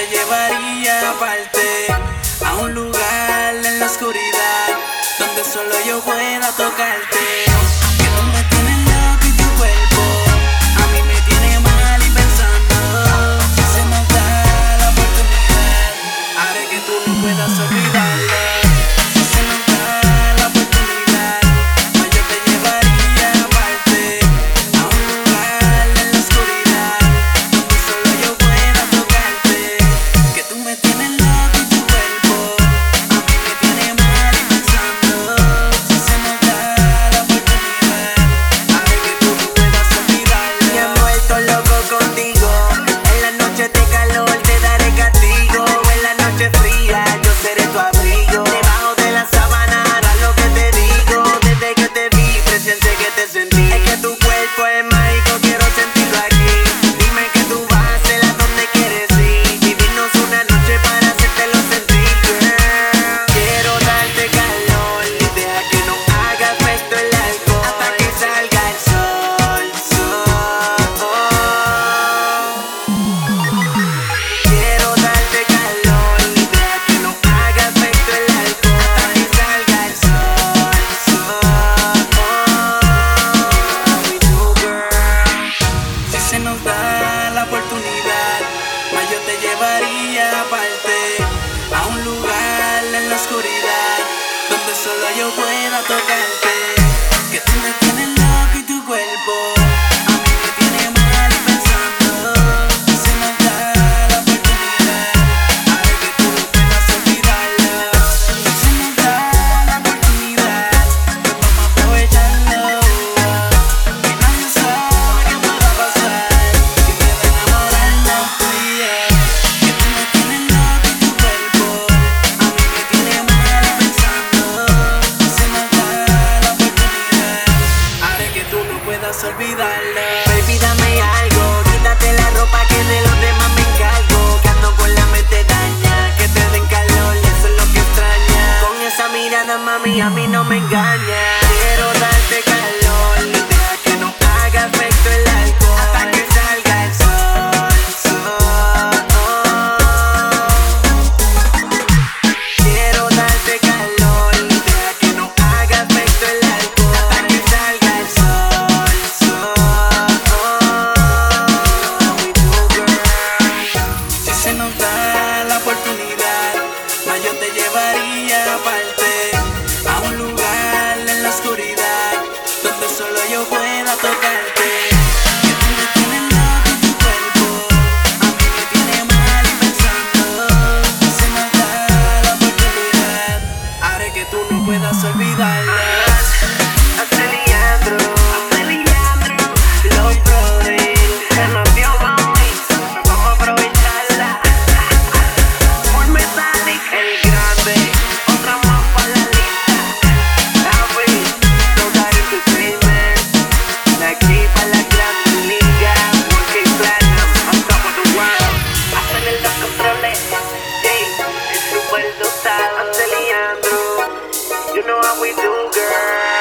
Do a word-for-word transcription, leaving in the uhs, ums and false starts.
te llevaría aparte, a un lugar en la oscuridad, donde solo yo pueda tocarte. Que tú me tienes loco y tu cuerpo a mí me tiene mal y pensando, si se nos da la oportunidad, haré que tú no puedas olvidarlo. Si se nos da la oportunidad, pues yo te llevaría aparte, a un lugar en la oscuridad, donde solo yo pueda tocarte. Que tú me tienes loco y tu cuerpo a mí me tiene mal y pensando, si se nos da la oportunidad, haré que tú no puedas olvidarlo. Me he vuelto loco contigo, en la noche de calor te daré castigo, en la noche fría yo seré tu abrigo, debajo de la sábana harás lo que te digo. Desde que te vi presiente que te sentí, es que tu cuerpo es mágico, quiero sentirlo aquí. Dime que tú vas a hacer a donde quieres ir, vivirnos una noche para hacértelo sentir, girl. Quiero darte calor y deja que no haga efecto el alcohol hasta que salga el sol, sol. Quiero darte calor y deja que no haga efecto el alcohol hasta que salga el sol, sol. We do, girl. Si se nos da la oportunidad, más yo te llevaría aparte, a un lugar en la oscuridad, donde solo yo pueda tocarte. Que tú me tienes loco y tu cuerpo a mí me tiene mal y pensando, si se nos da la oportunidad, haré que tú no puedas olvidarlo. Si se nos da la oportunidad, pues vamos a aprovecharlo, que nadie sabe qué pueda pasar, sin miedo a enamorarnos tú y yo. Que tú me tienes loco y tu cuerpo a mí me tiene mal y pensando, si se nos da la oportunidad, haré que tú no puedas olvidarlo. Baby, dame algo, quítate la ropa que de los demás me encargo, que ando con la mente daña, que te den calor, eso es lo que extraña. Con esa mirada, mami, a mí no me engaña. Quiero darte calor y deja que no haga efecto el alcohol hasta que salga el sol, sol. Quiero darte calor y deja que no haga efecto el alcohol hasta que salga el sol, sol. We do, girl. Si se nos da la oportunidad, más yo te llevaría aparte, a un lugar en la oscuridad, donde solo yo pueda tocarte. Que tú me tienes loco y tu cuerpo a mí me tiene mal y pensando, si se nos da la oportunidad, haré que tú no puedas olvidarlo. Hasta Leandro, hasta Leandro, los brothers, se nos dio mami, vamos a aprovecharla. Full Metallic, el grande, otra más para la lista. Javi, Total Entertainment, de aquí para la grande liga, Working Platinum, on top of the world. Hacen el dos controles, Jay, el super total, hasta Leandro, you know how we do, girl.